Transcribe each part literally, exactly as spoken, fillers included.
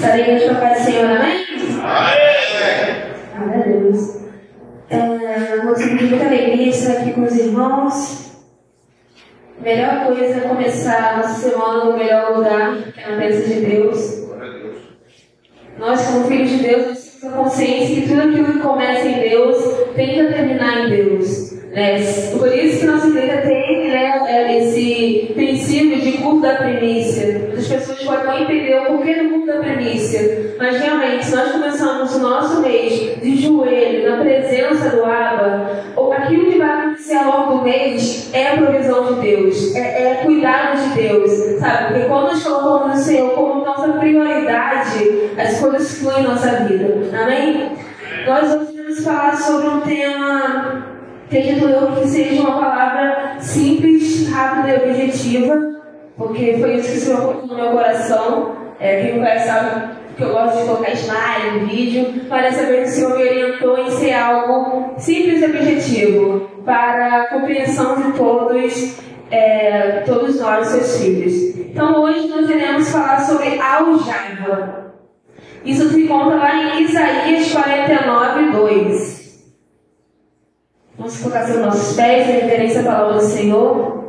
Estaremos com a paz do Senhor, amém? Amém. Glória a Deus. É, vou sentir muita alegria estar aqui com os irmãos. A melhor coisa é começar a nossa semana no melhor lugar, que é na presença de Deus. Nós, como filhos de Deus, nós temos a consciência que tudo aquilo que começa em Deus tem que terminar em Deus. Né? Por isso que nossa igreja tem, né, esse princípio de culto da primícia. As pessoas podem não entender o porquê do culto da primícia, mas realmente, se nós começamos o nosso mês de joelho, na presença do Abba, ou aquilo que vai acontecer ao longo do mês é a provisão de Deus, é, é cuidado de Deus, sabe? Porque quando nós colocamos o Senhor como nossa prioridade, as coisas fluem em nossa vida. Amém? Nós hoje vamos falar sobre um tema, acredito eu, que seja uma palavra simples, rápida e objetiva, porque foi isso que se colocou no meu coração. É, quem me conhece sabe que eu gosto de colocar slide no vídeo, mas dessa vez o Senhor me orientou em ser algo simples e objetivo, para a compreensão de todos, é, todos nós, seus filhos. Então hoje nós iremos falar sobre aljava. Isso se encontra lá em Isaías quarenta e nove, dois. Vamos colocar sobre nossos pés em reverência à palavra do Senhor.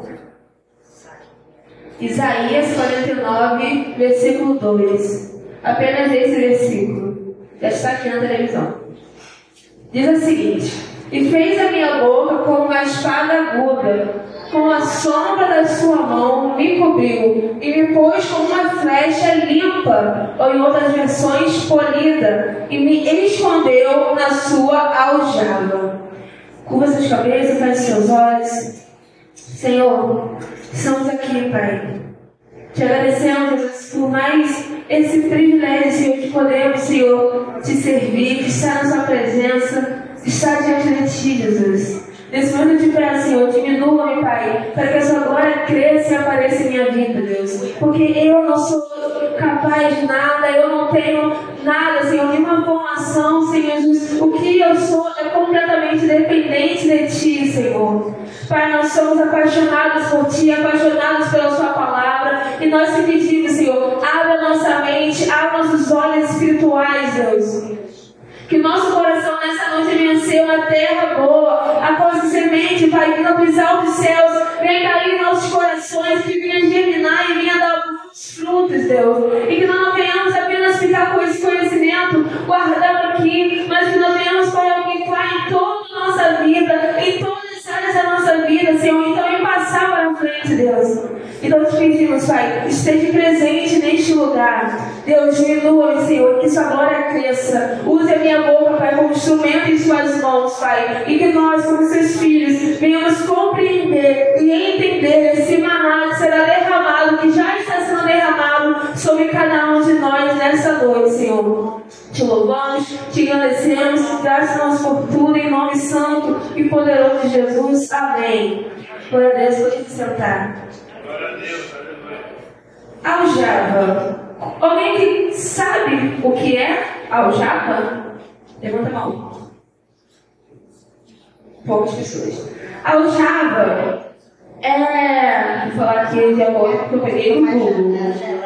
Isaías quarenta e nove, versículo dois. Apenas esse versículo. Já está aqui na televisão. Diz o seguinte: e fez a minha boca como uma espada aguda, com a sombra da sua mão me cobriu, e me pôs como uma flecha limpa, ou em outras versões, polida, e me escondeu na sua aljava. Curva suas cabeças, feche seus olhos. Senhor, estamos aqui, Pai. Te agradecemos, Jesus, por mais esse privilégio, Senhor, de podermos, Senhor, te servir, de estar na sua presença, de estar diante de ti, Jesus. Nesse momento eu te peço, Senhor, diminua-me, Pai, para que a sua glória cresça e apareça em minha vida, Deus. Porque eu não sou capaz de nada, eu não tenho nada, Senhor, nenhuma formação, Senhor Jesus. O que eu sou é completamente dependente de ti, Senhor. Pai, nós somos apaixonados por ti, apaixonados pela sua palavra, e nós te pedimos, Senhor, abra nossa mente, abra nossos olhos espirituais, Deus. Que nosso coração nessa noite venha ser uma terra boa, a qual essa semente, Pai, vinda dos altos céus, venha cair em nossos corações, que venha germinar e venha dar muitos frutos, Deus. E que nós não venhamos apenas ficar com esse conhecimento guardado aqui, mas que nós venhamos, Pai, aplicar em toda a nossa vida, em todas as áreas da nossa vida, Senhor, então e passar para frente, Deus. Então te pedimos, Pai, esteja presente neste lugar. Deus, diminua-me, Senhor, que sua glória cresça. Use a minha boca, Pai, como instrumento em suas mãos, Pai. E que nós, como seus filhos, venhamos compreender e entender esse maná que será derramado, que já está sendo derramado sobre cada um de nós nessa noite, Senhor. Te louvamos, te agradecemos, graças por tudo, em nome santo e poderoso de Jesus. Amém. Glória a Deus, pode se sentar. Aljava. Alguém que sabe o que é aljava? Levanta a mão. Poucas pessoas. Aljava é... Vou falar aqui de acordo com o que eu peguei no Google.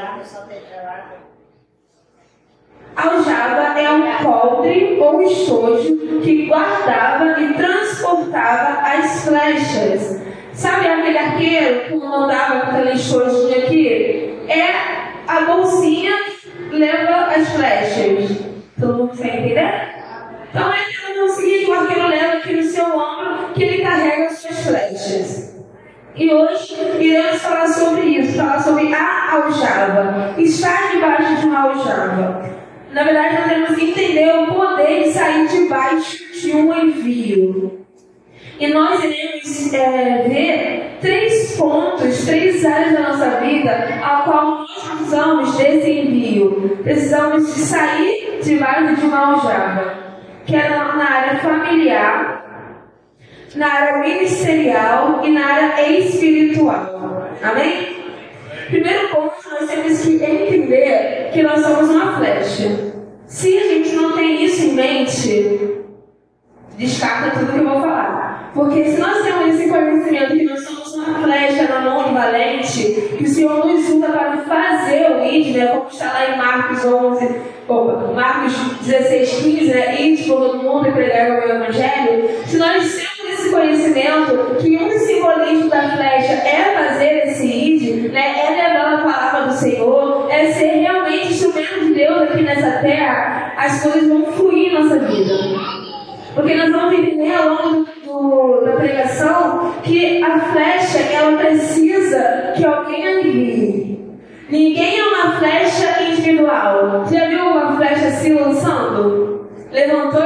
Aljava é um coldre ou estojo que guardava e transportava as flechas. Sabe aquele arqueiro que não andava com aquele estojinho aqui? É a bolsinha que leva as flechas. Todo mundo consegue entender? Então é aquela bolsinha que o arqueiro leva aqui no seu ombro, que ele carrega as suas flechas. E hoje iremos falar sobre isso, falar sobre a aljava. Estar debaixo de uma aljava. Na verdade, nós temos que entender o poder de sair debaixo de um envio. E nós iremos é, ver três pontos, três áreas da nossa vida ao qual nós precisamos desse envio. Precisamos de sair debaixo de uma aljava, que é na, na área familiar, na área ministerial e na área espiritual. Amém? Primeiro ponto, nós temos que entender que nós somos uma flecha. Se a gente não tem isso em mente, descarta tudo que eu vou falar. Porque se nós temos esse conhecimento que nós somos uma flecha na mão do valente, que o Senhor nos usa para fazer o I D, né? Como está lá em Marcos onze, opa, Marcos dezesseis, quinze, né? Ir por todo mundo e pregar o meu evangelho. Se nós temos esse conhecimento que um simbolismo da flecha é fazer esse id, né? É levar a palavra do Senhor, é ser realmente instrumento de Deus aqui nessa terra, as coisas vão fluir em nossa vida. Porque nós vamos entender ao longo do, do, da pregação que a flecha, ela precisa que alguém a envie. Ninguém é uma flecha individual. Já viu uma flecha se lançando? Levantou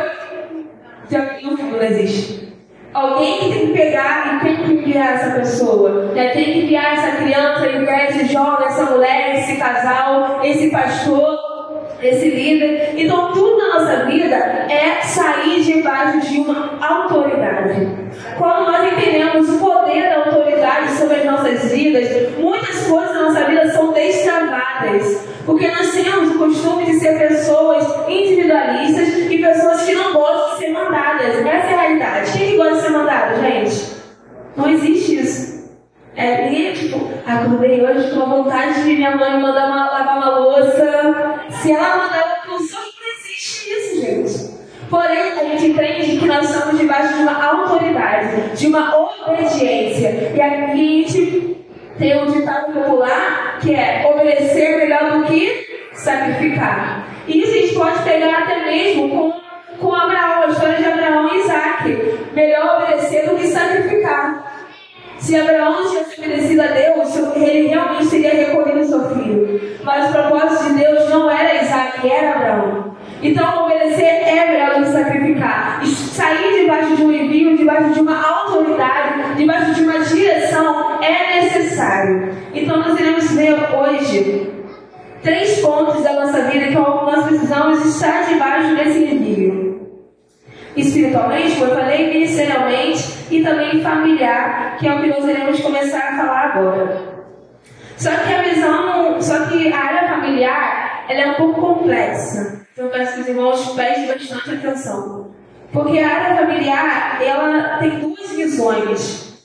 e não existe. Alguém que tem que pegar e tem que enviar essa pessoa. Já tem que enviar essa criança, enviar esse jovem, essa mulher, esse casal, esse pastor, esse líder. Então tudo na nossa vida é sair debaixo de uma autoridade. Quando nós entendemos o poder da autoridade sobre as nossas vidas, muitas coisas na nossa vida são destravadas. Porque nós temos o costume de ser pessoas individualistas e pessoas que não gostam de ser mandadas. Essa é a realidade. Quem que gosta de ser mandado, gente? Não existe isso. É, ninguém, tipo, acordei hoje com a vontade de minha mãe mandar uma, lavar uma louça. Se ela mandar uma louça, não existe isso, gente. Porém, a gente entende que nós estamos debaixo de uma autoridade, de uma obediência. E aqui a gente tem um ditado popular que é obedecer melhor do que sacrificar. E isso a gente pode pegar até mesmo com, com Abraão, a história de Abraão e Isaac. Melhor obedecer do que sacrificar. Se Abraão tivesse obedecido a Deus, ele realmente teria recolhido seu filho. Mas o propósito de Deus não era Isaac, era Abraão. Então, obedecer é melhor do que sacrificar. E sair debaixo de um envio, debaixo de uma autoridade, debaixo de uma direção, é necessário. Então, nós iremos ver hoje três pontos da nossa vida que nós precisamos estar debaixo desse envio. Espiritualmente, como eu falei, ministerialmente e também familiar, que é o que nós iremos começar a falar agora. Só que a visão, só que a área familiar, ela é um pouco complexa. Então eu peço que os irmãos prestem bastante atenção. Porque a área familiar, ela tem duas visões.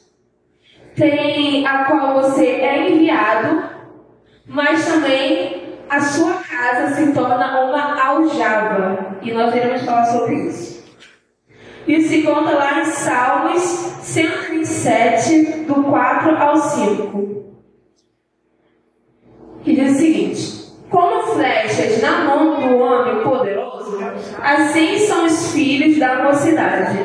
Tem a qual você é enviado, mas também a sua casa se torna uma aljava. E nós iremos falar sobre isso. Isso se conta lá em Salmos cento e vinte e sete, do quatro ao cinco. Que diz o seguinte: como flechas na mão do homem poderoso, assim são os filhos da mocidade.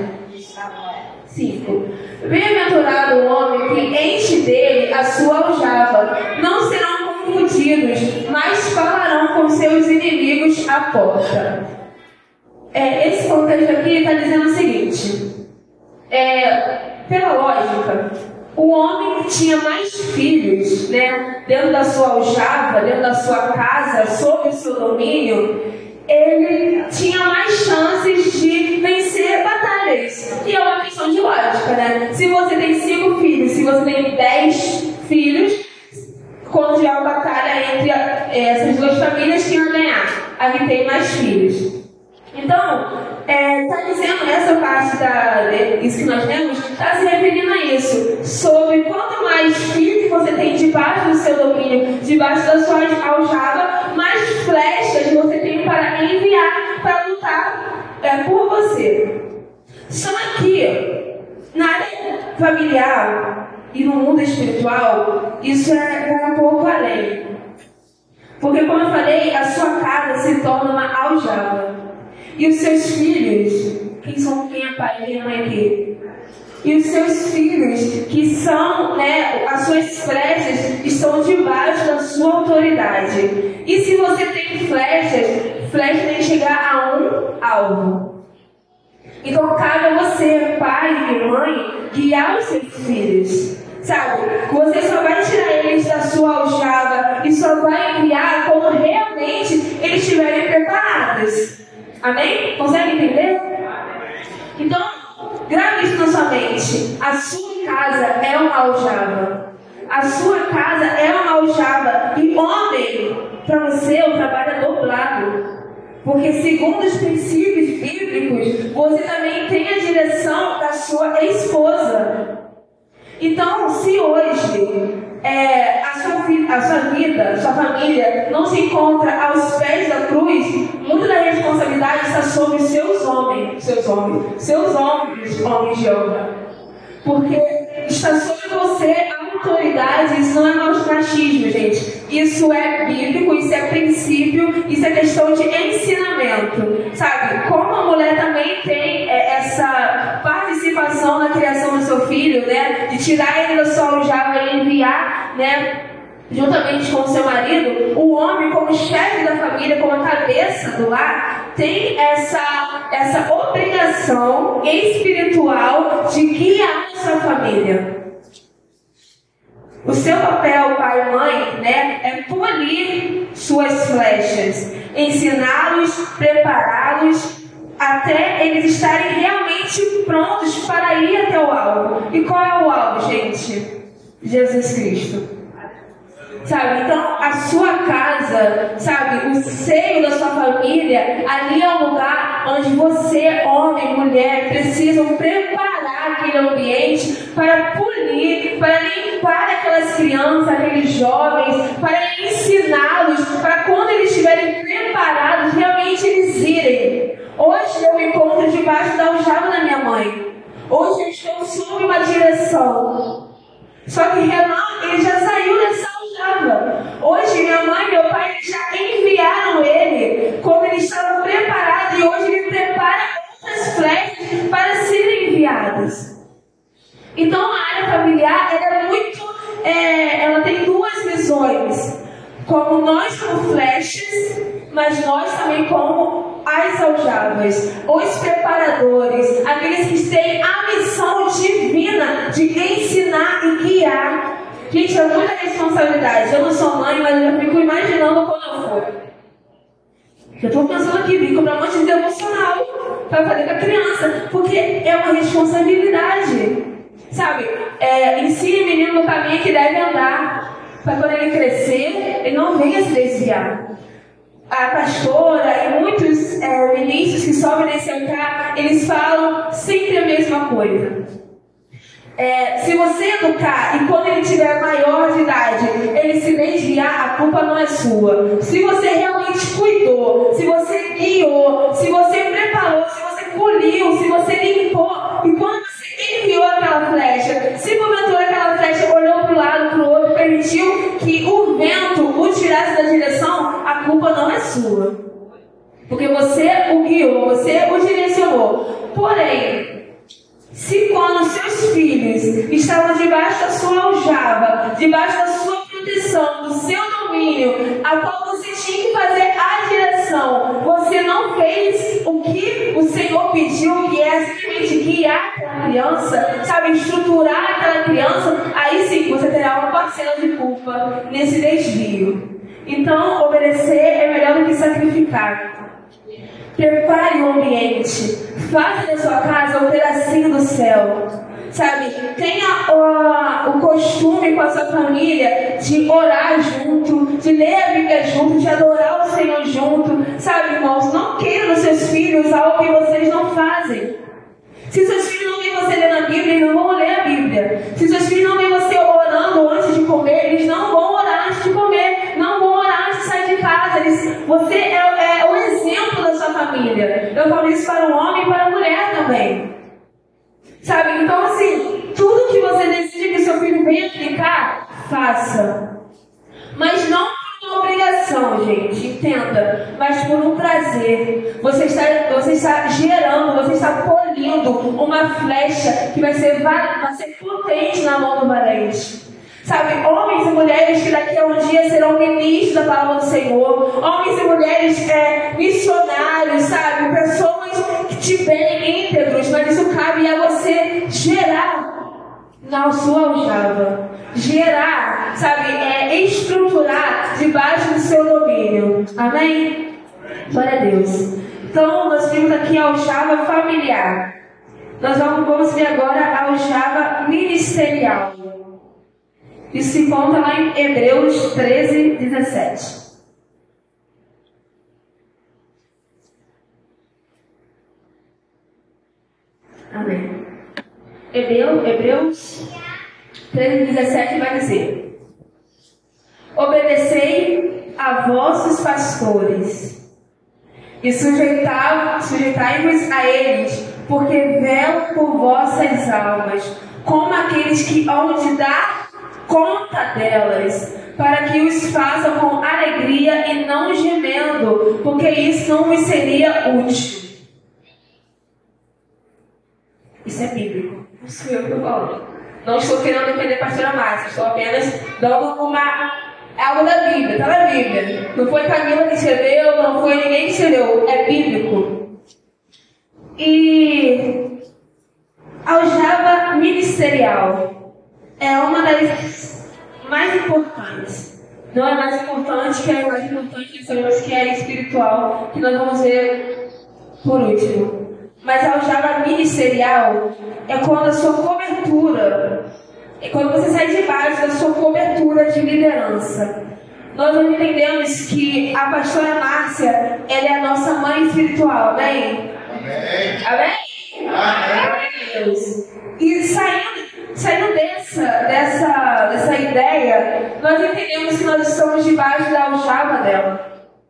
cinco. Bem-aventurado o homem que enche dele a sua aljava. Não serão confundidos, mas falarão com seus inimigos à porta. É, esse contexto aqui está dizendo o seguinte: é, pela lógica, o homem que tinha mais filhos, né, dentro da sua aljava, dentro da sua casa, sob o seu domínio, ele tinha mais chances de vencer batalhas. E é uma questão de lógica, né? Se você tem cinco filhos, se você tem dez filhos, quando tiver uma batalha entre essas duas famílias, quem vai ganhar? A que tem mais filhos. Então, está é, dizendo, essa parte da, isso que nós temos, está se referindo a isso, sobre quanto mais filhos você tem debaixo do seu domínio, debaixo da sua aljava, mais flechas você tem para enviar, para lutar é, por você. Só que, na área familiar e no mundo espiritual, isso é, vai um pouco além. Porque, como eu falei, a sua casa se torna uma aljava. E os seus filhos, quem são, quem é pai e quem é mãe aqui? E os seus filhos, que são, né, as suas flechas, estão debaixo da sua autoridade. E se você tem flechas, flechas tem que chegar a um alvo. Então cabe a você, pai e mãe, guiar os seus filhos. Sabe? Você só vai tirar eles da sua aljava e só vai enviar quando realmente eles estiverem preparados. Amém? Consegue entender? Então, grave isso na sua mente. A sua casa é uma aljava. A sua casa é uma aljava. E homem, para você, o trabalho é dobrado. Porque segundo os princípios bíblicos, você também tem a direção da sua esposa. Então, se hoje é, a, sua, a sua vida, a sua família não se encontra seus ombros, seus ombros, homens de honra. Porque está sobre você a autoridade, isso não é machismo, gente. Isso é bíblico, isso é princípio, isso é questão de ensinamento. Sabe, como a mulher também tem essa participação na criação do seu filho, né? De tirar ele da sua aljava e enviar, né? Juntamente com o seu marido, o homem, como chefe da família, como a cabeça do lar, tem essa, essa obrigação espiritual de guiar a sua família. O seu papel, pai e mãe, né, é polir suas flechas, ensiná-los, prepará-los, até eles estarem realmente prontos para ir até o alvo. E qual é o alvo, gente? Jesus Cristo. Sabe, então a sua casa, sabe, o seio da sua família, ali é o lugar onde você, homem, mulher, precisam preparar aquele ambiente para polir, para limpar aquelas crianças, aqueles jovens, para ensiná-los, para quando eles estiverem preparados, realmente eles irem. Hoje eu me encontro debaixo da aljava da minha mãe. Hoje eu estou sob uma direção. Só que Renan, ele já saiu dessa aljava. Hoje minha mãe e meu pai já enviaram ele quando ele estava preparado, e hoje ele prepara outras flechas para serem enviadas. Então a área familiar, ela é muito, é, ela tem duas visões. Como nós como flechas, mas nós também como as aljavas, os preparadores, aqueles que têm a missão divina de ensinar e guiar. Gente, é muita responsabilidade. Eu não sou mãe, mas eu fico imaginando quando eu for. Eu estou pensando aqui, vim comprar um monte de devocional para fazer com a criança, porque é uma responsabilidade. Sabe, é, ensine o menino no caminho que deve andar, para quando ele crescer, ele não venha se desviar. A pastora e muitos é, ministros que sobem nesse altar, eles falam sempre a mesma coisa. É, se você educar e quando ele tiver maior de idade, ele se desviar, a culpa não é sua. Se você realmente cuidou, se você guiou, se você preparou, se você poliu, se você limpou, e quando você enviou aquela flecha, se porventura aquela flecha olhou para o lado, para o outro, permitiu que o vento o tirasse da direção, a culpa não é sua. Porque você o guiou, você o direcionou. Porém, se quando seus filhos estavam debaixo da sua aljava, debaixo da sua proteção, do seu domínio, a qual você tinha que fazer a direção, você não fez o que o Senhor pediu, que é simplesmente guiar aquela criança, sabe, estruturar aquela criança, aí sim você terá uma parcela de culpa nesse desvio. Então, obedecer é melhor do que sacrificar. Prepare o ambiente. Faça da sua casa um pedacinho do céu. Sabe, tenha o, o costume com a sua família de orar junto, de ler a Bíblia junto, de adorar o Senhor junto. Sabe, irmãos, não queira nos seus filhos algo que vocês não fazem. Se seus filhos não veem você lendo a Bíblia, eles não vão ler a Bíblia. Se seus filhos não veem você orando antes de comer, eles não vão orar antes de comer. Não vão orar antes de sair de casa. Eles, você é, é o exemplo da sua família. Eu falo isso para o homem e para a mulher também. Sabe? Então, assim, tudo que você decide que seu filho venha aplicar, faça. Mas não por uma obrigação, gente, entenda. Mas por um prazer. Você está, você está gerando, você está polindo uma flecha que vai ser, vai ser potente na mão do valente. Sabe, homens e mulheres que daqui a um dia serão ministros da palavra do Senhor, homens e mulheres é, missionários, sabe, pessoas que tiverem íntegros, mas isso cabe a você gerar na sua aljava, gerar, sabe, é, estruturar debaixo do seu domínio. Amém? Glória a Deus. Então, nós vimos aqui a aljava familiar. Nós vamos, vamos ver agora a aljava ministerial. Isso se encontra lá em Hebreus treze, dezessete. Amém. Hebreu, Hebreus treze, dezessete vai dizer: obedecei a vossos pastores e sujeitai-vos a eles, porque velam por vossas almas, como aqueles que hão de dar conta delas, para que os façam com alegria e não gemendo, porque isso não vos seria útil. Isso é bíblico, não sou eu que estou falando. Não estou querendo defender a pastora Márcia, estou apenas dando uma, algo da Bíblia, está na Bíblia. Não foi Camila que escreveu, não foi ninguém que escreveu, é bíblico. E aljava ministerial é uma das mais importantes. Não é mais importante, que é mais importante, que sabemos que é espiritual, que nós vamos ver por último. Mas a aljava ministerial é quando a sua cobertura, é quando você sai debaixo da sua cobertura de liderança. Nós entendemos que a pastora Márcia, ela é a nossa mãe espiritual, amém? Amém? Amém? Amém. Deus. E saindo, saindo dessa, dessa, dessa ideia, nós entendemos que nós estamos debaixo da aljava dela.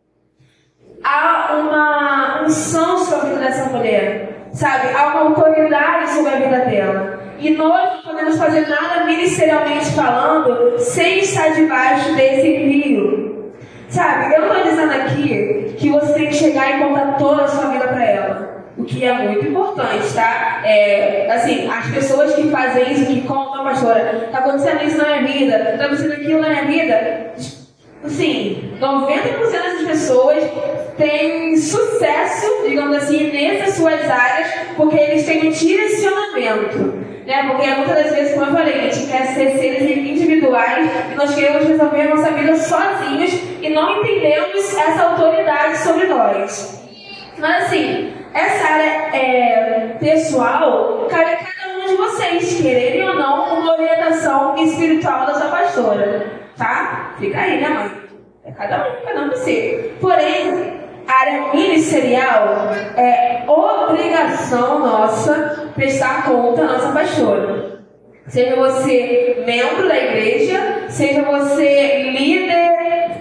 Há uma unção sobre a vida dessa mulher, sabe? Há uma autoridade sobre a vida dela. E nós não podemos fazer nada ministerialmente falando sem estar debaixo desse rio. Sabe? Eu não estou dizendo aqui que você tem que chegar e contar toda a sua vida para ela. O que é muito importante, tá? É, assim, as pessoas que fazem isso, que contam, pastora, tá acontecendo isso na minha vida, tá acontecendo aquilo na minha vida. Assim, noventa por cento dessas pessoas têm sucesso, digamos assim, nessas suas áreas, porque eles têm um direcionamento, né? Porque muitas das vezes, como eu falei, a gente quer ser seres individuais e nós queremos resolver a nossa vida sozinhos e não entendemos essa autoridade sobre nós. Mas assim, essa área é, pessoal cabe a cada um de vocês, quererem ou não, uma orientação espiritual da sua pastora. Tá? Fica aí, né, mãe? É cada um, cada um de si. Porém, a área ministerial é obrigação nossa prestar conta à nossa pastora. Seja você membro da igreja, seja você líder,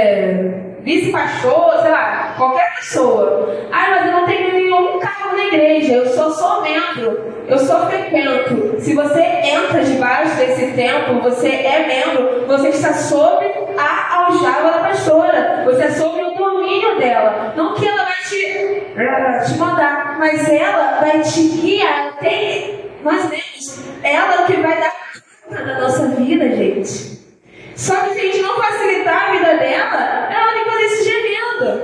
é, vice-pastor, sei lá, qualquer pessoa. Ah, mas eu não tenho nenhum cargo na igreja, eu sou só membro, eu só frequento. Se você entra debaixo desse templo, você é membro, você está sob a aljava da pastora, você é sob o domínio dela. Não que ela vai te, te mandar, mas ela vai te guiar. Tem, nós temos, ela que vai dar conta da nossa vida, gente. Só que se a gente não facilitar a vida dela, ela tem que fazer isso gemendo.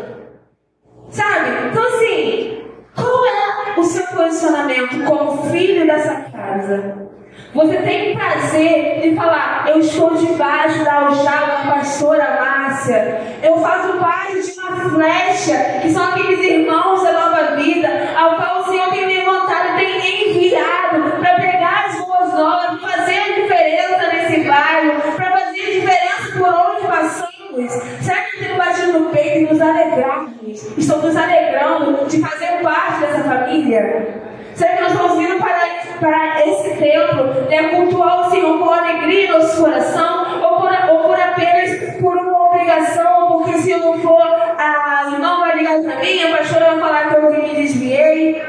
Sabe? Então assim, qual é o seu posicionamento como filho dessa casa? Você tem prazer de falar, eu estou debaixo da aljava da pastora Márcia. Eu faço parte de uma flecha, que são aqueles irmãos da nova vida, ao qual o Senhor tem levantado e tem enviado para pregar as boas novas, para fazer a diferença nesse bairro, para fazer a diferença por onde passamos. Será que temos batido no peito e nos alegrarmos? Estamos nos alegrando de fazer parte dessa família? Será que nós estamos vindo para, para esse templo, né, cultuar o Senhor com alegria em nosso coração, ou por, ou por apenas por uma obrigação, porque se eu não for, a irmã vai ligar para mim, a pastora vai falar que eu me desviei?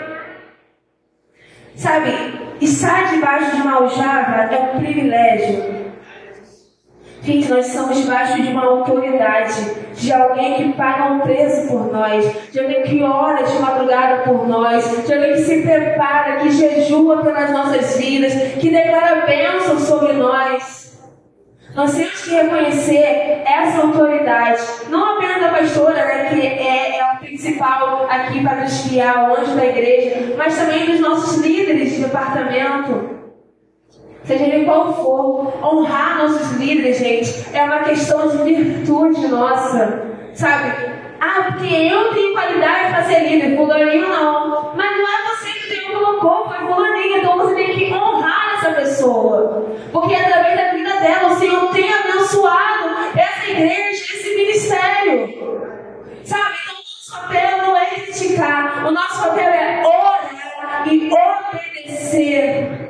Sabe, estar debaixo de uma aljava é um privilégio. Gente, nós estamos debaixo de uma autoridade, de alguém que paga um preço por nós, de alguém que ora de madrugada por nós, de alguém que se prepara, que jejua pelas nossas vidas, que declara bênção sobre nós. Nós temos que reconhecer essa autoridade, não apenas da pastora, né, que é, é a principal aqui para nos guiar, o anjo da igreja, mas também dos nossos líderes de departamento. Seja ele qual for, honrar nossos líderes, gente, é uma questão de virtude nossa, sabe? Ah, porque eu tenho qualidade para ser líder, fulaninho não. Mas não é você que Deus colocou, foi fulaninho, então você tem que honrar essa pessoa. Porque através da vida dela, o Senhor tem abençoado essa igreja, esse ministério. Sabe? Então o nosso papel não é criticar, o nosso papel é orar e obedecer.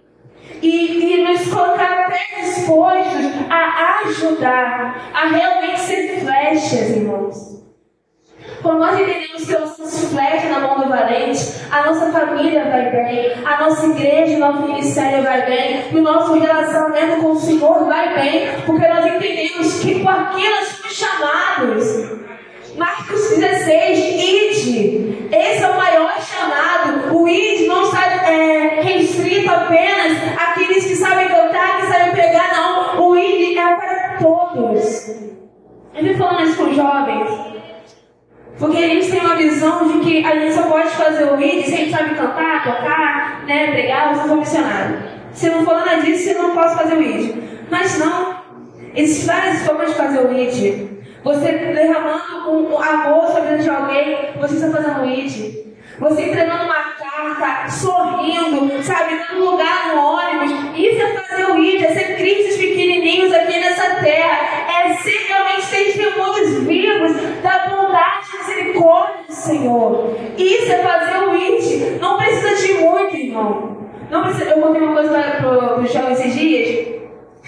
E, e nos colocar predispostos a ajudar, a realmente ser flechas, irmãos. Quando nós entendemos que nós somos flecha na mão do valente, a nossa família vai bem, a nossa igreja, o nosso ministério vai bem, e o nosso relacionamento com o Senhor vai bem, porque nós entendemos que por aquilo nós somos chamados. Marcos dezesseis, ide. Esse é o maior chamado. O ide não está é, restrito apenas àqueles que sabem cantar, que sabem pregar, não. O ide é para todos. Eu vim falando isso com os jovens, porque a gente tem uma visão de que a gente só pode fazer o ide se a gente sabe cantar, tocar, né, pregar, ou se for missionário. Se eu não for nada disso, eu não posso fazer o ide. Mas não. Existem várias formas de fazer o ide. Você derramando um amor sobre a vida de alguém, você está fazendo o ide. Você entregando uma carta, sorrindo, sabe, dando lugar no ônibus. Isso é fazer o ide, é ser cristos pequenininhos aqui nessa terra. É ser realmente testemunhos vivos da bondade e misericórdia do Senhor. Isso é fazer o ide. Não precisa de muito, irmão. Não precisa. Eu contei uma coisa para os jovens esses dias.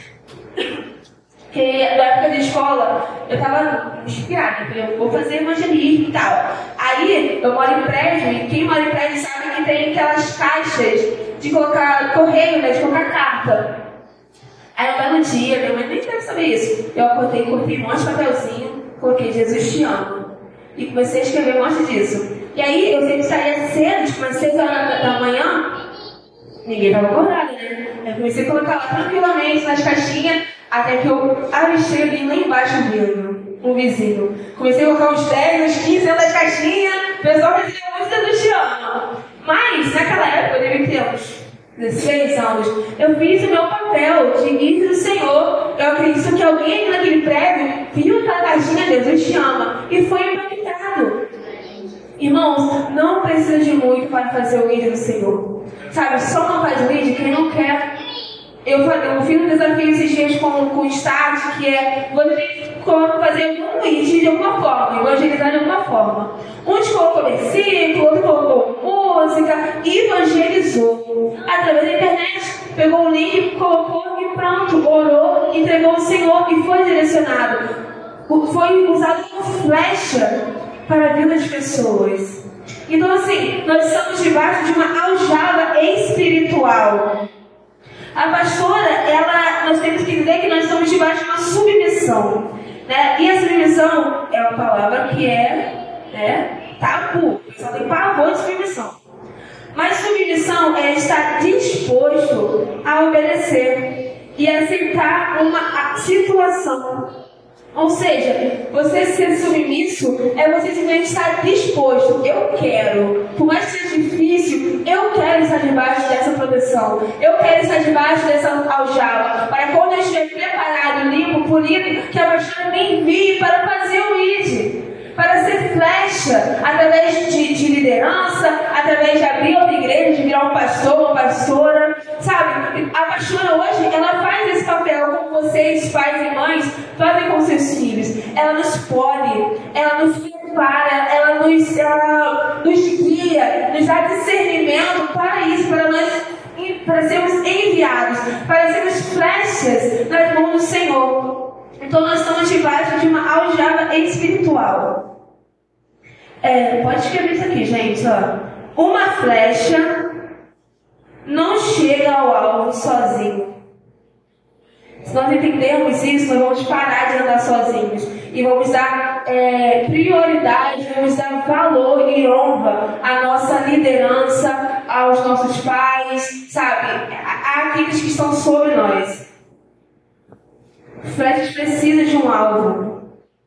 Que na época de escola, eu estava inspirada, eu falei, eu vou fazer evangelismo e tal. Aí, eu moro em prédio, e quem mora em prédio sabe que tem aquelas caixas de colocar correio, né, de colocar carta. Aí, um belo dia, minha mãe nem deve saber isso, eu acordei, cortei um monte de papelzinho, coloquei Jesus te ama. E comecei a escrever um monte disso. E aí, eu sempre saía cedo, tipo umas seis horas da manhã, ninguém estava acordado, né? Eu comecei a colocar lá tranquilamente nas caixinhas, até que eu avistei ali lá embaixo vindo, um vizinho. Comecei a colocar uns dez, uns quinze dentro das caixinhas, o pessoal me dizia muito Jesus te ama. Mas, naquela época, eu devia ter uns dezesseis anos, eu fiz o meu papel de guia do Senhor. Eu acredito que alguém aqui naquele prédio viu aquela caixinha, Jesus te ama, e foi impactado. Irmãos, não precisa de muito para fazer o guia do Senhor. Sabe, só não faz o guia quem não quer. Eu, eu fiz um desafio esses dias com, com o Start, que é você tem que fazer algum hit de alguma forma, evangelizar de alguma forma. Uns colocou versículo, outro colocou música, e evangelizou. Através da internet, pegou o link, colocou e pronto, orou, entregou ao Senhor e foi direcionado. Foi usado como flecha para a vida das pessoas. Então assim, nós estamos debaixo de uma aljava espiritual. A pastora, ela, nós temos que dizer que nós estamos debaixo de uma submissão, né? E a submissão é uma palavra que é, né, tabu, só tem pavor de submissão. Mas submissão é estar disposto a obedecer e aceitar uma situação. Ou seja, você ser submisso é você simplesmente estar disposto. Eu quero, por mais que seja difícil, eu quero estar debaixo dessa proteção. Eu quero estar debaixo dessa aljava. Para quando eu estiver preparado, limpo, polido, que a pastora me envie para fazer o I D. Para ser flecha, através de, de liderança, através de abrir uma igreja, de virar um pastor, uma pastora. Sabe, a pastora hoje, ela faz esse papel como vocês, pais e mães, fazem com seus filhos. Ela nos pode, ela nos prepara, ela nos, ela nos guia, nos dá discernimento para isso, para nós para sermos enviados, para sermos flechas nas mãos do Senhor. Então nós estamos debaixo de uma aljava espiritual. É, pode escrever isso aqui, gente. Ó. Uma flecha não chega ao alvo sozinho. Se nós entendermos isso, nós vamos parar de andar sozinhos. E vamos dar é, prioridade, vamos dar valor e honra à nossa liderança, aos nossos pais, sabe? Àqueles que estão sobre nós. Flechas precisam de um alvo,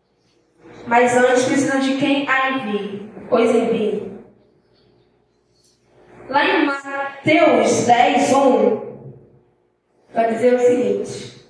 mas antes precisam de quem a envie, pois envie. Lá em Mateus dez, um, vai dizer o seguinte: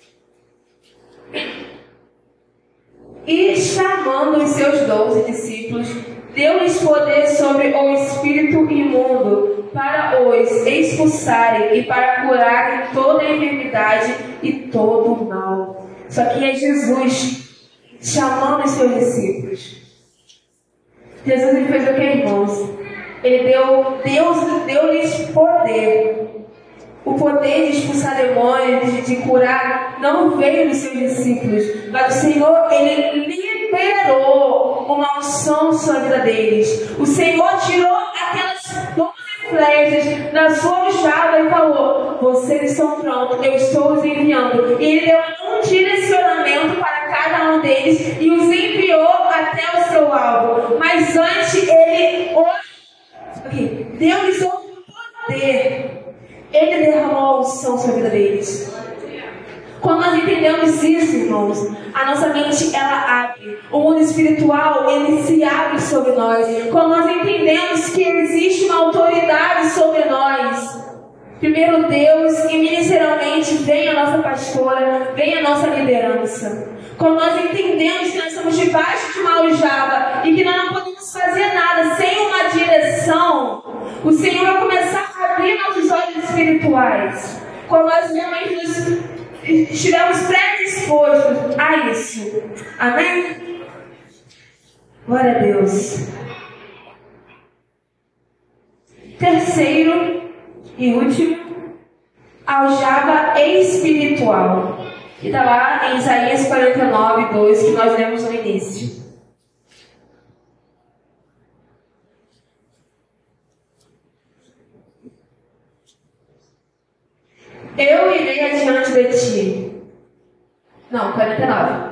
e chamando os seus doze discípulos, deu-lhes poder sobre o espírito imundo, para os expulsarem e para curarem toda a enfermidade e todo o mal. Isso aqui é Jesus chamando os seus discípulos. Jesus ele fez o que, irmãos? Ele deu, Deus deu-lhes poder. O poder de expulsar demônios, de, de curar, não veio dos seus discípulos, mas o Senhor, ele liberou uma unção sobre a vida deles. O Senhor tirou aquelas doze flechas da sua aljava e falou: vocês estão prontos, eu estou os enviando. E ele deu um direcionamento para cada um deles e os enviou até o seu alvo. Mas antes ele okay, deu-lhes o poder. Ele derramou a unção sobre a vida deles. Quando nós entendemos isso, irmãos, a nossa mente, ela abre. O mundo espiritual, ele se abre sobre nós. Quando nós entendemos que existe uma autoridade sobre nós, primeiro Deus, e ministerialmente vem a nossa pastora, vem a nossa liderança. Quando nós entendemos que nós estamos debaixo de uma aljava e que nós não podemos fazer nada sem uma direção, o Senhor vai começar a abrir nossos olhos espirituais. Quando nós realmente nos estivemos predispostos a isso. Amém? Glória a Deus. Terceiro e último, aljava espiritual. Que está lá em Isaías quarenta e nove, dois, que nós lemos no início. Eu irei adiante de ti. Não, quarenta e nove.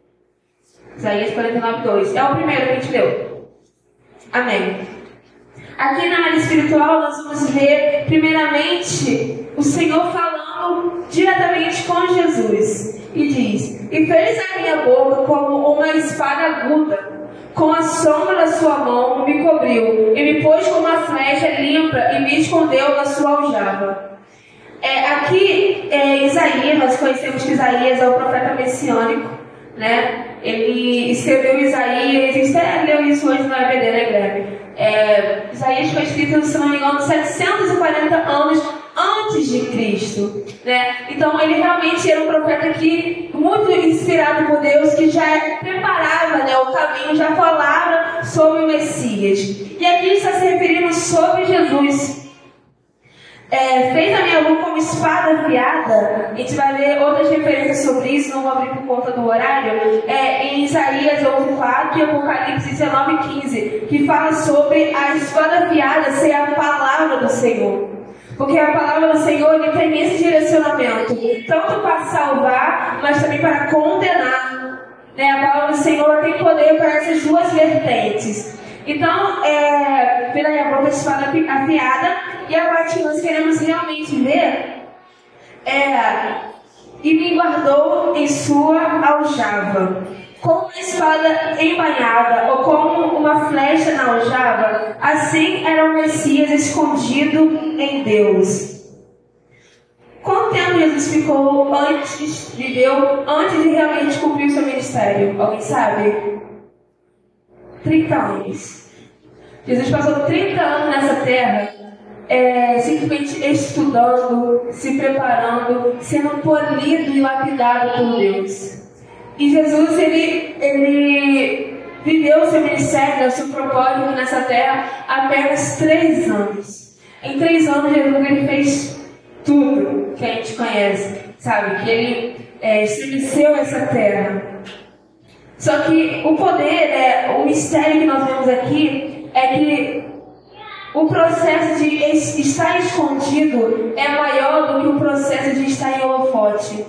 Isaías quarenta e nove, dois. É o primeiro que a gente leu. Amém. Aqui na área espiritual nós vamos ver, primeiramente, o Senhor falando diretamente com Jesus. E diz: e fez a minha boca como uma espada aguda, com a sombra da sua mão me cobriu, e me pôs como uma flecha limpa, e me escondeu na sua aljava. É, aqui, é, Isaías, nós conhecemos que Isaías é o profeta messiânico, né? Ele escreveu Isaías, a gente até leu isso hoje na E B D, né, Guilherme? É, Isaías foi escrito, se não me engano, setecentos e quarenta anos antes de Cristo, né? Então, ele realmente era um profeta que, muito inspirado por Deus, que já preparava, né, o caminho, já falava sobre o Messias. E aqui ele está se referindo sobre Jesus. É, fez a minha boca como espada afiada. A gente vai ler outras referências sobre isso, não vou abrir por conta do horário. É, em Isaías onze, quatro e Apocalipse dezenove, quinze, que fala sobre a espada afiada ser a palavra do Senhor. Porque a palavra do Senhor, ele tem esse direcionamento, tanto para salvar, mas também para condenar, né? A palavra do Senhor tem poder para essas duas vertentes. Então, é, pela minha boca, espada afiada, e a parte que nós queremos realmente ver é: e me guardou em sua aljava, como uma espada embainhada, ou como uma flecha na aljava, assim era o Messias escondido em Deus. Quanto tempo Jesus ficou antes, viveu antes de realmente cumprir o seu ministério? Alguém sabe? trinta anos. Jesus passou trinta anos nessa terra, é, simplesmente estudando, se preparando, sendo polido e lapidado por Deus. E Jesus, ele, ele viveu o seu ministério, o seu propósito nessa terra apenas três anos. Em três anos, Jesus ele fez tudo que a gente conhece, sabe? Que ele é, estremeceu essa terra. Só que o poder, né, o mistério que nós vemos aqui é que o processo de estar escondido é maior do que o processo de estar em holofote.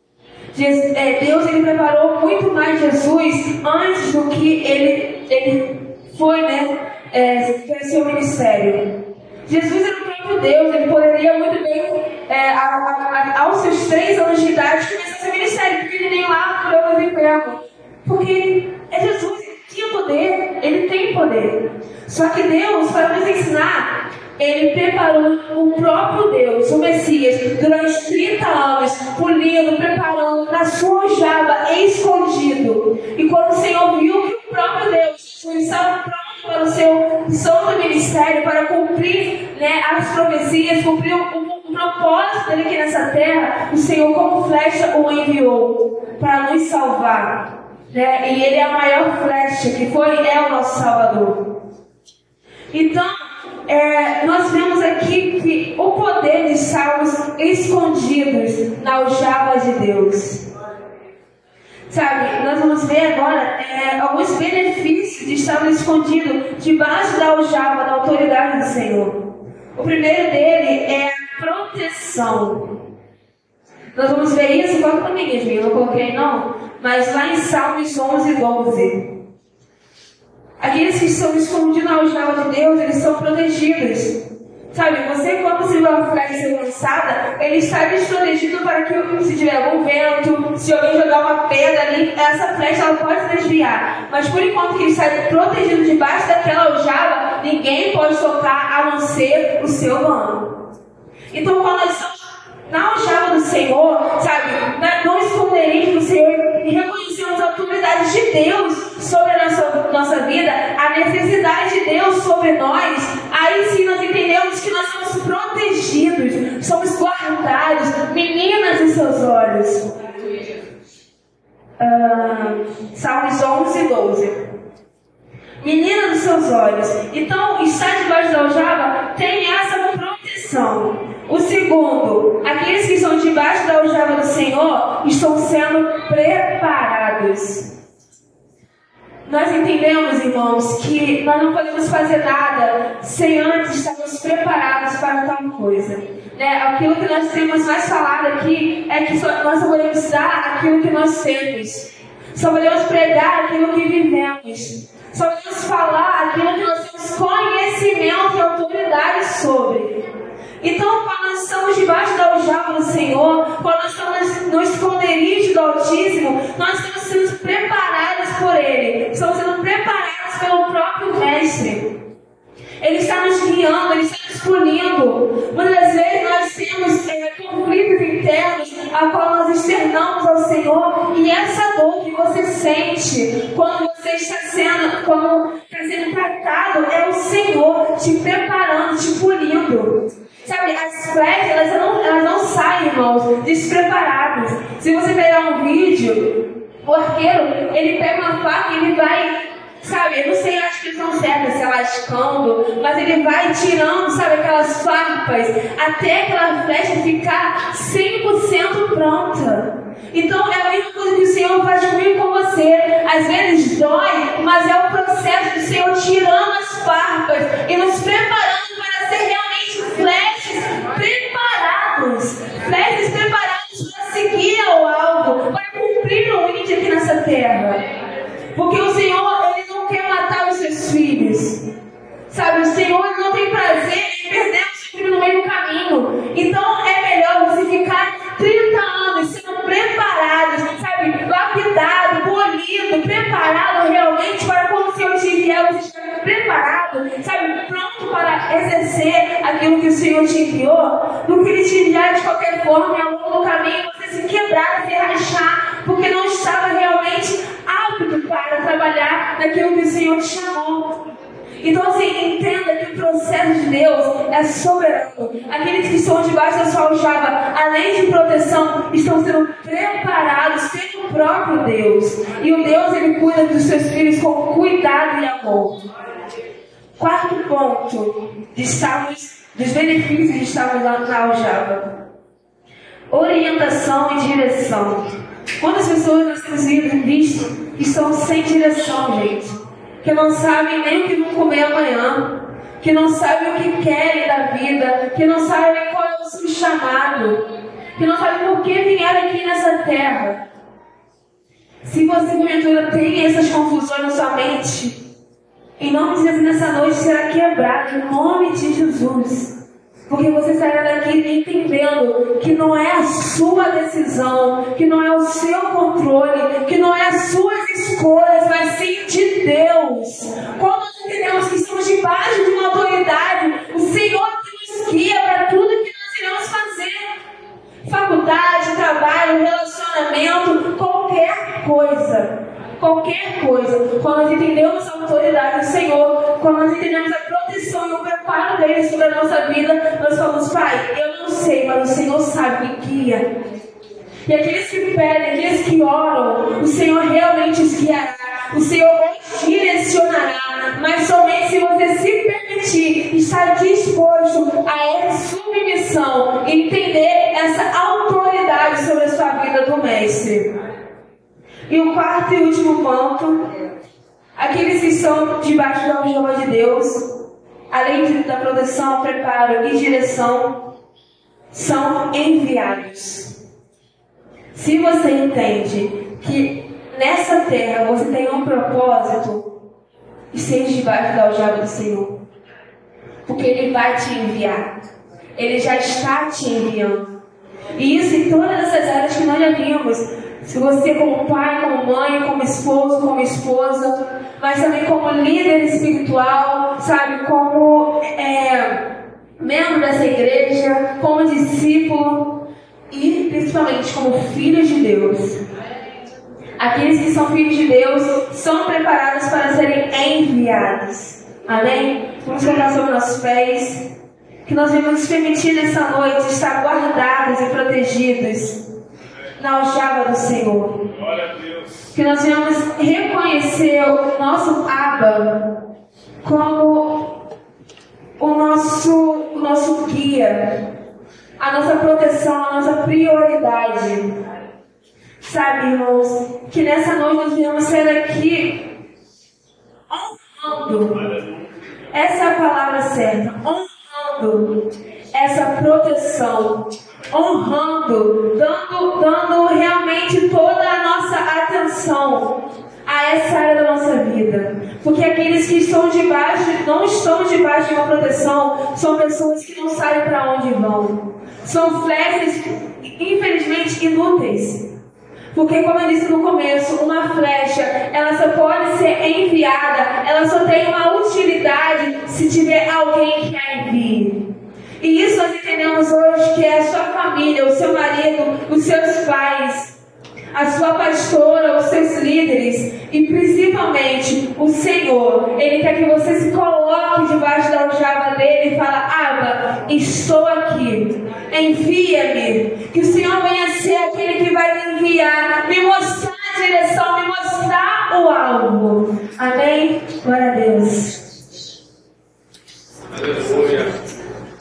Deus ele preparou muito mais Jesus antes do que ele, ele foi, né, é, para seu ministério. Jesus era o próprio Deus, ele poderia muito bem, é, a, a, a, aos seus três anos de idade, começar seu ministério, porque ele nem lá curou os enfermos. Porque é Jesus, ele tinha poder, ele tem poder. Só que Deus, para nos ensinar, ele preparou o próprio Deus, o Messias, durante trinta anos, polindo, preparando, na sua aljava, escondido. E quando o Senhor viu que o próprio Deus estava pronto para o seu santo ministério, para cumprir, né, as profecias, cumprir o, o, o propósito dele aqui nessa terra, o Senhor, como flecha, o enviou para nos salvar. Né? E ele é a maior flecha que foi, é o nosso Salvador. Então, é, nós vemos aqui que o poder de estarmos escondidos na aljava de Deus. Sabe, nós vamos ver agora é, alguns benefícios de estarmos escondidos debaixo da aljava da autoridade do Senhor. O primeiro dele é a proteção. Nós vamos ver isso, coloca pra mim, eu não coloquei não, mas lá em Salmos onze, doze. Aqueles que estão escondidos na aljava de Deus, eles são protegidos. Sabe, você quando se uma flecha ser lançada, ele está desprotegido para que se tiver algum vento, se alguém jogar uma pedra ali, essa flecha ela pode desviar. Mas por enquanto que ele está protegido debaixo daquela aljava, ninguém pode tocar a não ser o seu mano. Então quando nós estamos na aljava do Senhor, sabe, não escondereis do Senhor e reconhecemos a autoridade de Deus sobre a nossa, nossa vida, a necessidade de Deus sobre nós, aí sim nós entendemos que nós somos protegidos, somos guardados, meninas de seus olhos. Uh, Salmos onze, doze. Menina dos seus olhos. Então, estar debaixo da aljava tem essa proteção. O segundo, aqueles que estão debaixo da aljava do Senhor estão sendo preparados. Nós entendemos, irmãos, que nós não podemos fazer nada sem antes estarmos preparados para tal coisa. Né? Aquilo que nós temos mais falado aqui é que só, nós só podemos dar aquilo que nós temos. Só podemos pregar aquilo que vivemos. Só podemos falar aquilo que nós temos conhecimento e autoridade sobre. Então, quando nós estamos debaixo da aljava do Senhor, quando nós estamos no esconderijo do Altíssimo, nós estamos sendo preparados por Ele. Estamos sendo preparados pelo próprio Mestre. Ele está nos guiando, Ele está nos punindo. Muitas vezes nós temos é, conflitos internos a qual nós externamos ao Senhor. E essa dor que você sente quando você está sendo, quando está sendo tratado, é o Senhor te preparando, te punindo. Sabe, as flechas, elas não, elas não saem, irmãos, despreparadas. Se você pegar um vídeo, o arqueiro, ele pega uma faca e ele vai, sabe, eu não sei, acho que eles não certas, se é lascando, mas ele vai tirando, sabe, aquelas farpas, até aquela flecha ficar cem por cento pronta. Então, é a mesma coisa que o Senhor faz comigo e com você. Às vezes dói, mas é o processo do Senhor tirando as farpas e nos preparando para ser realmente flechas preparados. Flechas preparados para seguir ao alvo, para cumprir o índio aqui nessa terra. Porque o Senhor, Ele não quer matar os seus filhos. Sabe, o Senhor não tem prazer em perder o seu filho no meio do caminho. Então, é melhor você ficar trinta anos sendo preparado, sabe, lapidado, polido, preparado realmente para quando o Senhor te enviar, você estiver preparado, sabe, pronto para exercer aquilo que o Senhor te enviou, do que Ele te enviar de qualquer forma e ao longo do caminho você se quebrar, se rachar, porque não estava realmente apto para trabalhar naquilo que o Senhor te chamou. Então, assim, entenda que o processo de Deus é soberano. Aqueles que estão debaixo da sua aljava, além de proteção, estão sendo preparados pelo próprio Deus. E o Deus, Ele cuida dos seus filhos com cuidado e amor. Quarto ponto de estarmos, dos benefícios de estarmos na aljava: orientação e direção. Quantas pessoas nós temos visto que estão sem direção, gente? Que não sabem nem o que vão comer amanhã, que não sabem o que querem da vida, que não sabem qual é o seu chamado, que não sabem por que vieram aqui nessa terra. Se você, porventura, tem essas confusões na sua mente, em nome de Jesus, nessa noite será quebrado em nome de Jesus. Porque você sairá daqui entendendo que não é a sua decisão, que não é o seu controle, que não é as suas escolhas, mas sim de Deus. Quando nós entendemos que estamos debaixo de uma autoridade, o Senhor nos guia para tudo que nós iremos fazer. Faculdade, trabalho, relacionamento, qualquer coisa. Qualquer coisa, quando nós entendemos a autoridade do Senhor, quando nós entendemos a proteção e o preparo dele sobre a nossa vida, nós falamos: Pai, eu não sei, mas o Senhor sabe, me guia. E aqueles que pedem, aqueles que oram, o Senhor realmente os guiará, o Senhor os direcionará, mas somente se você se permitir, estar disposto a essa submissão, entender essa autoridade sobre a sua vida do Mestre. E o quarto e último ponto, aqueles que estão debaixo da aljava de Deus, além de, da proteção, preparo e direção, são enviados. Se você entende que nessa terra você tem um propósito, esteja debaixo da aljava do Senhor. Porque Ele vai te enviar. Ele já está te enviando. E isso em todas essas áreas que nós já vimos. Se você como pai, como mãe, como esposo, como esposa, mas também como líder espiritual, sabe, como é, membro dessa igreja, como discípulo e principalmente como filho de Deus. Aqueles que são filhos de Deus são preparados para serem enviados. Amém? Vamos colocar sobre nossos pés. Que nós venhamos nos permitir nessa noite estar guardados e protegidos na aljava do Senhor. Que nós venhamos reconhecer o nosso Abba como o nosso, o nosso guia, a nossa proteção, a nossa prioridade. Sabe, irmãos, que nessa noite nós venhamos sair daqui honrando. Essa é a palavra certa. Honrando essa proteção. Honrando, dando, dando realmente toda a nossa atenção a essa área da nossa vida. Porque aqueles que estão debaixo, não estão debaixo de uma proteção, são pessoas que não sabem para onde vão. São flechas, infelizmente, inúteis. Porque, como eu disse no começo, uma flecha, ela só pode ser enviada, ela só tem uma utilidade se tiver alguém que a envie. E isso nós entendemos hoje, que é a sua família, o seu marido, os seus pais, a sua pastora, os seus líderes e principalmente o Senhor. Ele quer que você se coloque debaixo da aljava dele e fala: Abba, estou aqui, envia-me. Que o Senhor venha ser aquele que vai me enviar, me mostrar a direção, me mostrar o alvo. Amém? Glória a Deus. Aleluia.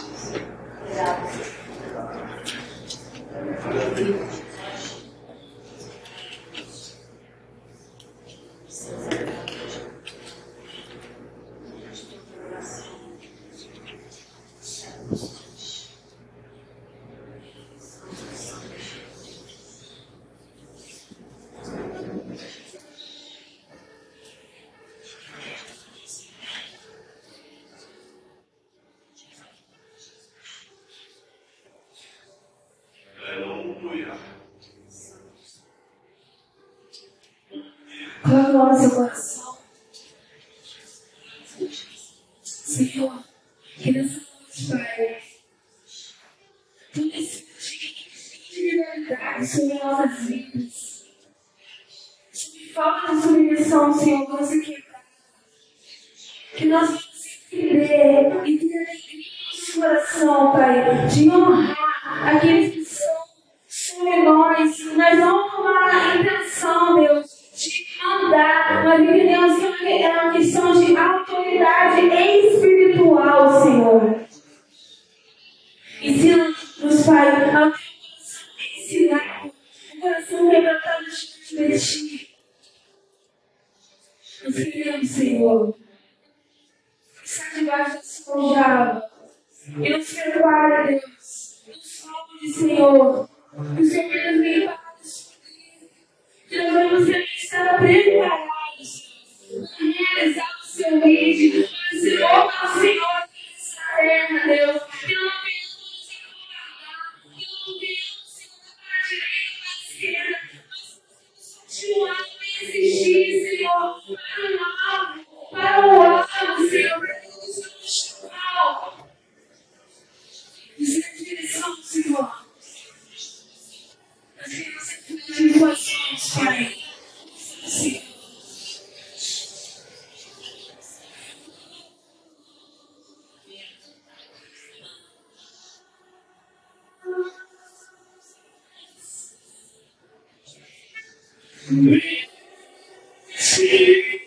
Coloca a mão no seu coração. Senhor, que nessa noite, Pai, tu decides de liberdade sobre nossas vidas. Sobre falta de submissão, Senhor, você quebrar. Que nós vamos entender e ter alegria no nosso coração, Pai, de honrar aqueles que são sobre nós, mas não com uma intenção, Deus, de mandar, mas entendemos que é uma questão de autoridade espiritual, Senhor. Ensina-nos, Pai, ao teu coração ensinado, o coração quebrantado de ti. Nós queremos, Senhor, estar debaixo da sua aljava e nos prepara, Deus, nos salve, Senhor, que o Senhor vai nos limpar. Que nós vamos estar preparados para realizar o seu vídeo, para ser obra ao Senhor nessa terra, Deus. Que não venhamos nos incomodar, que não venhamos, Senhor, para a direita, para a esquerda, mas continuar a existir, Senhor, para o alvo, para o alvo, Senhor, para que o Senhor nos chamou. Nos dê direção, Senhor. Nós queremos ser filhos de suas mãos, Pai. Sim. Sim.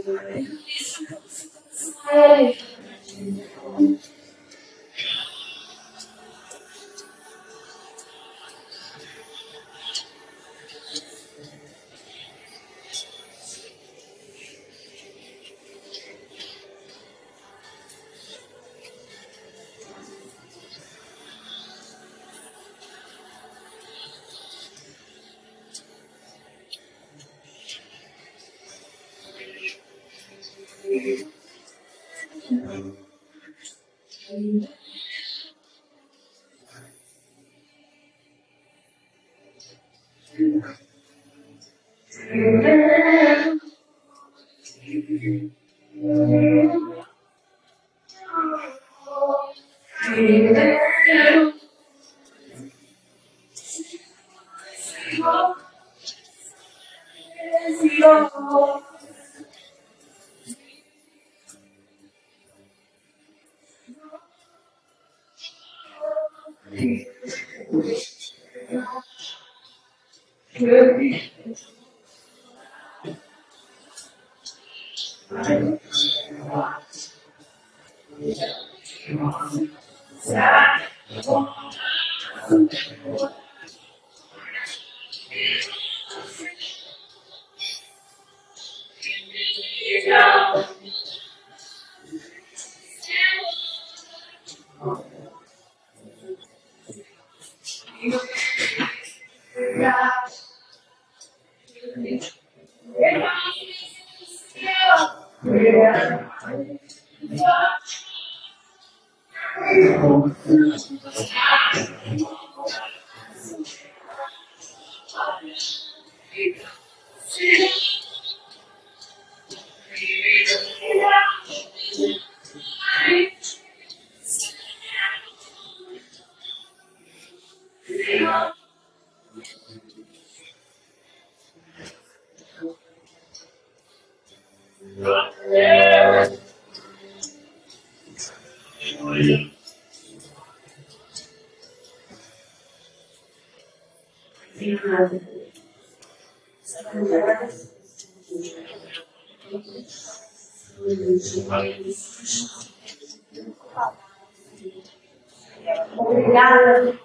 Obrigada.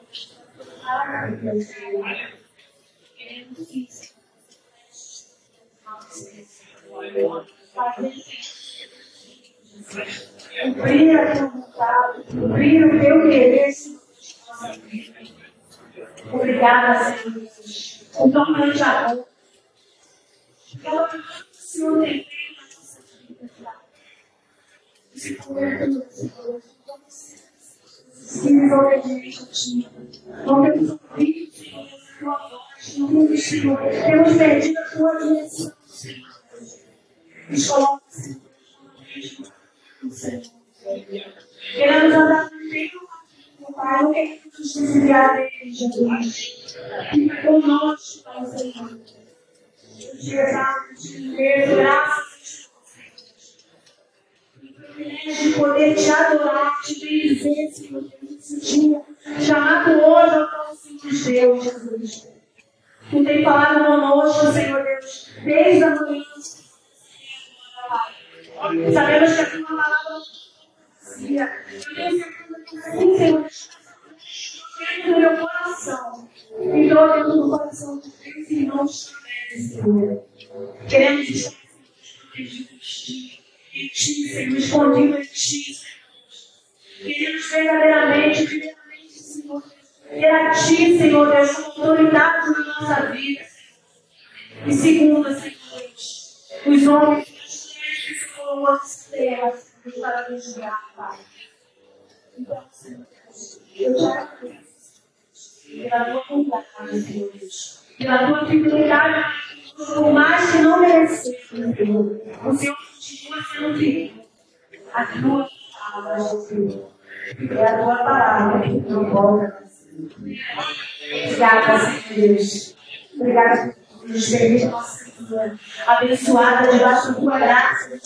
Cumprir a tua vontade, cumprir o teu querer. Obrigada, Senhor Jesus. O teu grande amor. Pelo que o Senhor tem feito na nossa vida, Senhor. Sim, obediente a Ti. Não temos ouvido, Senhor, a Tua voz. Não temos, Senhor, temos perdido a Tua direção, Senhor. Nos coloca, Senhor, Senhor. Queremos andar no Teu caminho, Pai. Não queremos nos desviar dele, Jesus. Fica conosco, Pai, Senhor. Te exalto, te beijo, graças a Deus. De poder te adorar, te bendizer, Senhor Deus, nesse dia, chamado hoje ao tão simples Deus, Jesus. Tu tem falado conosco, Senhor Deus, desde a manhã. Sabemos que a tua palavra vazia. Eu tenho certeza que sim, Senhor, dentro do meu coração, e dentro do coração de Deus, irmãos também, Senhor. Queremos estar protegidos em Ti, Senhor, escondido em Ti, Senhor. Queremos verdadeiramente, primeiramente, Senhor, ter a Ti, Senhor Deus, como autoridade na nossa vida. E segunda, Senhor Deus, os homens e as mulheres que se colocam nessa terra, Senhor, para nos julgar, Pai. Então, Senhor Deus, eu te agradeço pela tua bondade, Senhor Deus, pela tua fidelidade, por mais que não merecemos, Senhor. O Senhor continua sendo fiel. A tua palavra, Senhor. É a tua palavra que não volta. Obrigada, Senhor Deus. Obrigada por nos permitir nossa vida abençoada debaixo da tua graça.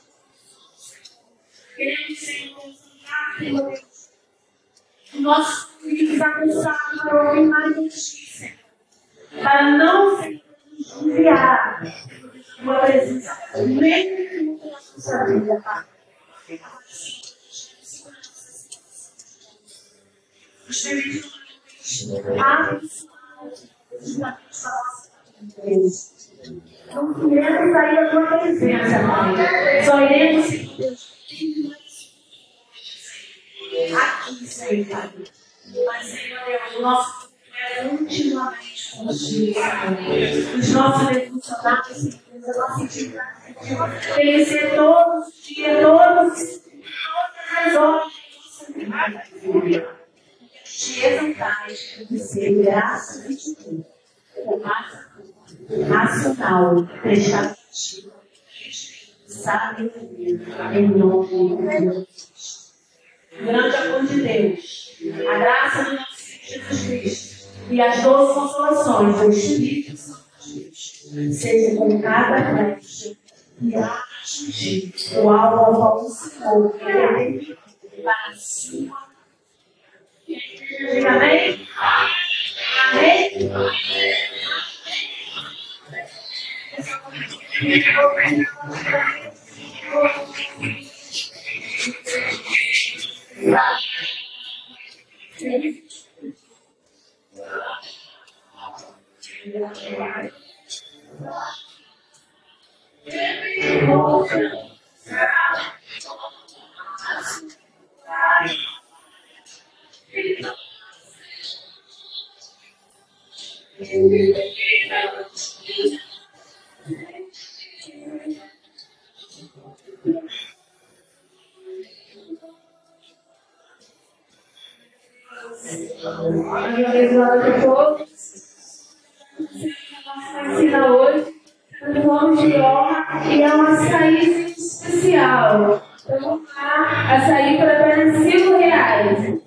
Queremos, Senhor, usar, Senhor Deus, o nosso filho abençoado para ouvir mais notícia, para não, Senhor, nos desviar da tua presença, nem sua vida, Pai. Não queremos sair da tua presença, Pai. Só iremos aqui, Senhor, Pai. Mas, Senhor Deus, o nosso é ultimamente contigo, Senhor. Os nossos devocionais, a nossa intimidade, tem que ser todos os dias, todos, todas as horas de nossa vida. Te exaltais, de ser graça e de racional, fechado contigo. Sabe, em nome de Deus. Grande amor de Deus, a graça do nosso Senhor Jesus Cristo e as doces consolações do Espírito Santo de Deus seja com cada crente e atingir o alvo ao qual o Senhor quer para si. Diga amém? Amém? Abençoado por todos. Ensina hoje, no nome de honra, e é uma saída especial. Eu vou dar a sair por apenas cinco reais.